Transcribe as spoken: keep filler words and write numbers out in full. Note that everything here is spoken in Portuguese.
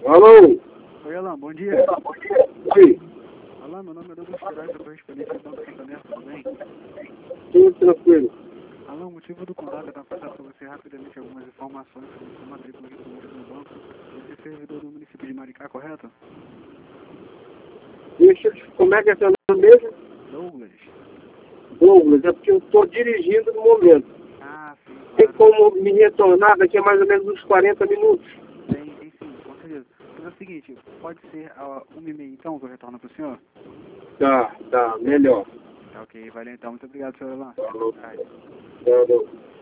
Alô? Oi, Alan, bom dia. Oi, Alan, meu nome é Douglas Queiroz, eu correspondente do Banco Santander, tudo bem? tudo tranquilo. Alan, o motivo do contato é para passar para você rapidamente algumas informações sobre sua matrícula aqui conosco no banco. Você é servidor do município de Maricá, correto? Deixa eu te... Como é que é seu nome mesmo? Douglas. Douglas, é porque eu estou dirigindo no momento. Ah, sim, Tem claro. como me retornar daqui a mais ou menos uns quarenta minutos? Tem, tem sim, com certeza. Mas é o seguinte, pode ser a uma e meia então que eu retorno para o senhor? Tá, tá, melhor. Tá ok, valeu então. Muito obrigado, senhor Alan. Falou. Boa tarde. Tá, não.